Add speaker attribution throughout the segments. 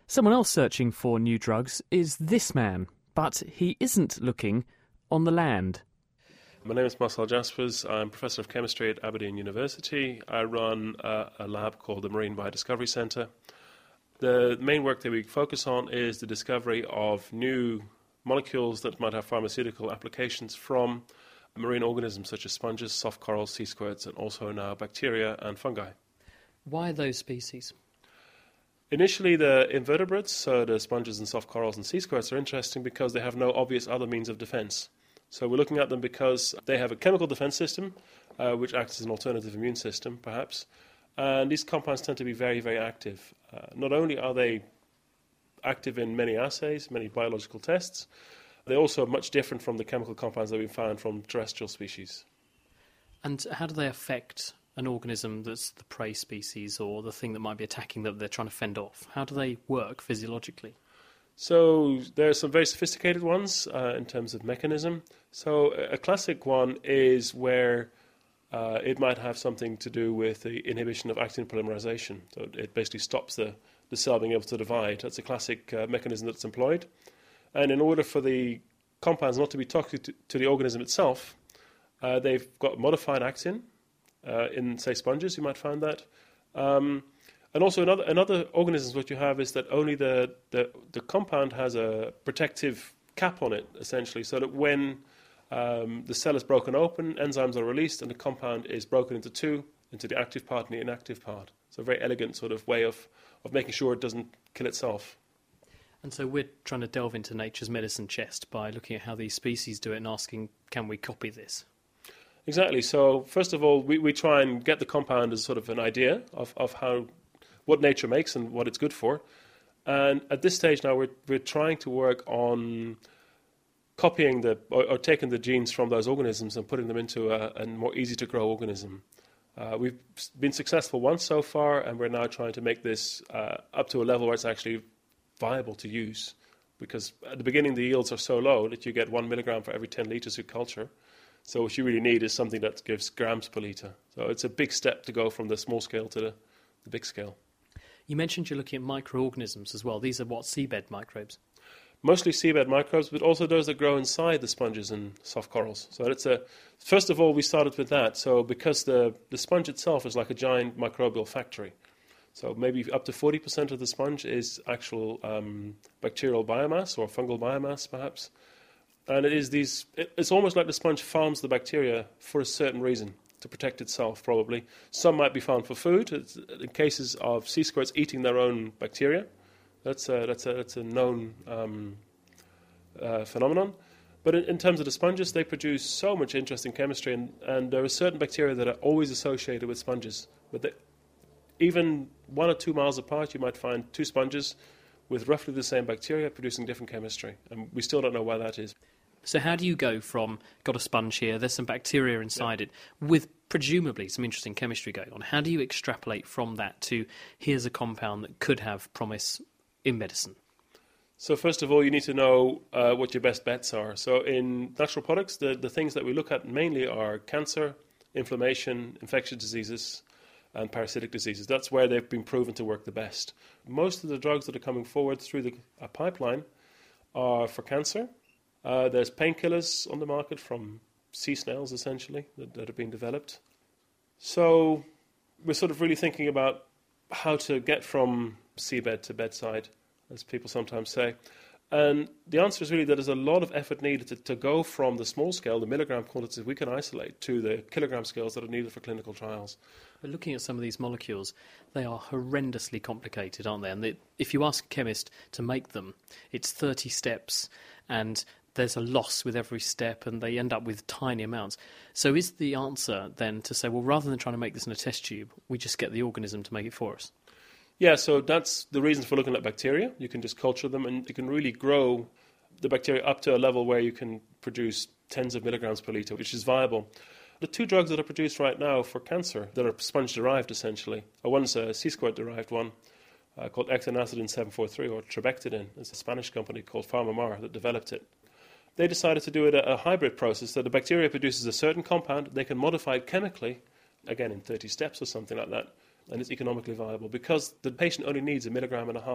Speaker 1: Someone else searching for new drugs is this man, but he isn't looking on the land.
Speaker 2: My name is Marcel Jaspers. I'm Professor of Chemistry at Aberdeen University. I run a lab called the Marine Biodiscovery Centre. The main work that we focus on is the discovery of new molecules that might have pharmaceutical applications from marine organisms such as sponges, soft corals, sea squirts, and also now bacteria and fungi.
Speaker 1: Why those species?
Speaker 2: Initially, the invertebrates, so the sponges and soft corals and sea squirts, are interesting because they have no obvious other means of defense. So we're looking at them because they have a chemical defense system, which acts as an alternative immune system, perhaps. And these compounds tend to be very, very active. Not only are they active in many assays, many biological tests, they're also much different from the chemical compounds that we found from terrestrial species.
Speaker 1: And how do they affect an organism that's the prey species or the thing that might be attacking that they're trying to fend off? How do they work physiologically?
Speaker 2: So there are some very sophisticated ones in terms of mechanism. So a classic one is where it might have something to do with the inhibition of actin polymerization. So it basically stops the cell being able to divide. That's a classic mechanism that's employed. And in order for the compounds not to be toxic to the organism itself, they've got modified actin. In, say, sponges, you might find that. And also in other organisms, what you have is that only the compound has a protective cap on it, essentially, so that when the cell is broken open, enzymes are released, and the compound is broken into two, into the active part and the inactive part. So a very elegant sort of way of making sure it doesn't kill itself.
Speaker 1: And so we're trying to delve into nature's medicine chest by looking at how these species do it and asking, can we copy this?
Speaker 2: Exactly. So first of all, we try and get the compound as sort of an idea of what nature makes and what it's good for. And at this stage now, we're trying to work on copying or taking the genes from those organisms and putting them into a more easy to grow organism. We've been successful once so far, and we're now trying to make this up to a level where it's actually viable to use. Because at the beginning, the yields are so low that you get 1 milligram for every 10 litres you culture. So what you really need is something that gives grams per litre. So it's a big step to go from the small scale to the big scale.
Speaker 1: You mentioned you're looking at microorganisms as well. These are what, seabed microbes?
Speaker 2: Mostly seabed microbes, but also those that grow inside the sponges and soft corals. So first of all, we started with that. So because the sponge itself is like a giant microbial factory. So maybe up to 40% of the sponge is actual bacterial biomass or fungal biomass, perhaps. And it's almost like the sponge farms the bacteria for a certain reason, to protect itself, probably. Some might be farmed for food. In cases of sea squirts eating their own bacteria, that's a known phenomenon. But in terms of the sponges, they produce so much interesting chemistry, and there are certain bacteria that are always associated with sponges. But even 1 or 2 miles apart, you might find 2 sponges with roughly the same bacteria producing different chemistry, and we still don't know why that is.
Speaker 1: So how do you go from, got a sponge here, there's some bacteria inside it, with presumably some interesting chemistry going on. How do you extrapolate from that to, here's a compound that could have promise in medicine?
Speaker 2: So first of all, you need to know what your best bets are. So in natural products, the things that we look at mainly are cancer, inflammation, infectious diseases, and parasitic diseases. That's where they've been proven to work the best. Most of the drugs that are coming forward through the pipeline are for cancer. There's painkillers on the market from sea snails, essentially, that have been developed. So we're sort of really thinking about how to get from seabed to bedside, as people sometimes say. And the answer is really that there's a lot of effort needed to go from the small scale, the milligram quantities we can isolate, to the kilogram scales that are needed for clinical trials.
Speaker 1: But looking at some of these molecules, they are horrendously complicated, aren't they? And if you ask a chemist to make them, it's 30 steps, and there's a loss with every step, and they end up with tiny amounts. So is the answer then to say, well, rather than trying to make this in a test tube, we just get the organism to make it for us?
Speaker 2: Yeah, so that's the reason for looking at bacteria. You can just culture them, and you can really grow the bacteria up to a level where you can produce tens of milligrams per litre, which is viable. The 2 drugs that are produced right now for cancer that are sponge-derived, essentially, one's a sea squirt-derived one called echinacidin 743, or trabectedin. It's a Spanish company called PharmaMar that developed it. They decided to do it a hybrid process, so the bacteria produces a certain compound, they can modify it chemically, again in 30 steps or something like that, and it's economically viable because the patient only needs 1.5 milligrams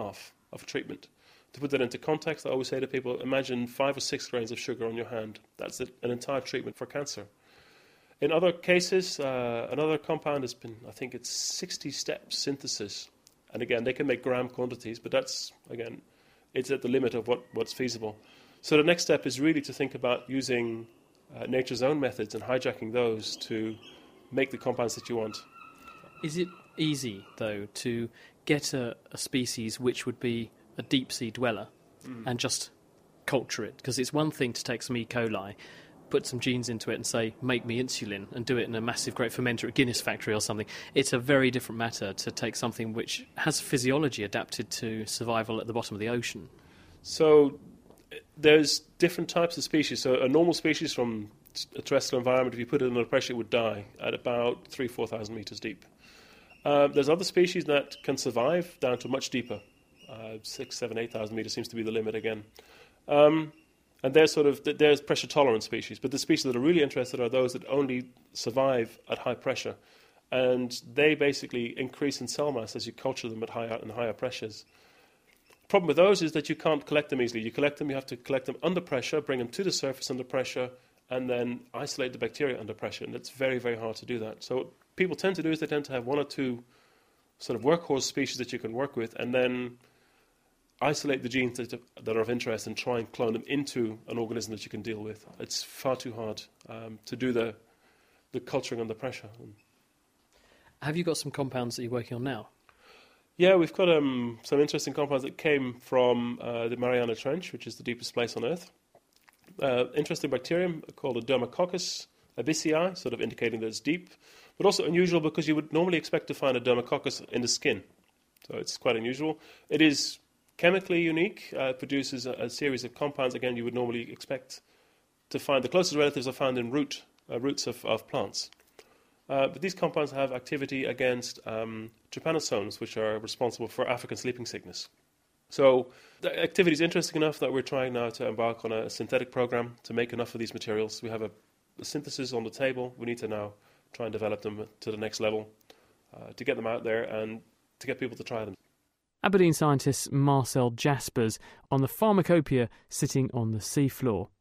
Speaker 2: of a treatment. To put that into context, I always say to people, imagine 5 or 6 grains of sugar on your hand. That's an entire treatment for cancer. In other cases, another compound has been, I think it's 60-step synthesis. And again, they can make gram quantities, but that's, again, it's at the limit of what's feasible. So the next step is really to think about using nature's own methods and hijacking those to make the compounds that you want.
Speaker 1: Is it easy, though, to get a species which would be a deep-sea dweller and just culture it? Because it's one thing to take some E. coli, put some genes into it and say, make me insulin, and do it in a massive great fermenter at Guinness factory or something. It's a very different matter to take something which has physiology adapted to survival at the bottom of the ocean.
Speaker 2: So there's different types of species. So a normal species from a terrestrial environment, if you put it under pressure, it would die at about 3,000-4,000 meters deep. There's other species that can survive down to much deeper. 6,000, 7,000, 8,000 meters seems to be the limit again. And there's pressure tolerant species, but the species that are really interested are those that only survive at high pressure, and they basically increase in cell mass as you culture them at higher and higher pressures. The problem with those is that you can't collect them easily. You have to collect them under pressure, bring them to the surface under pressure, and then isolate the bacteria under pressure, and it's very, very hard to do that. So what people tend to do is they tend to have 1 or 2 sort of workhorse species that you can work with, and then isolate the genes that are of interest and try and clone them into an organism that you can deal with. It's far too hard to do the culturing under pressure.
Speaker 1: Have you got some compounds that you're working on now?
Speaker 2: Yeah, we've got some interesting compounds that came from the Mariana Trench, which is the deepest place on Earth. Interesting bacterium called a Dermacoccus abyssei, sort of indicating that it's deep, but also unusual because you would normally expect to find a Dermacoccus in the skin. So it's quite unusual. It is chemically unique, produces a series of compounds, again, you would normally expect to find. The closest relatives are found in roots of plants. But these compounds have activity against trypanosomes, which are responsible for African sleeping sickness. So the activity is interesting enough that we're trying now to embark on a synthetic program to make enough of these materials. We have a synthesis on the table. We need to now try and develop them to the next level to get them out there and to get people to try them.
Speaker 3: Aberdeen scientist Marcel Jaspers on the pharmacopoeia sitting on the seafloor.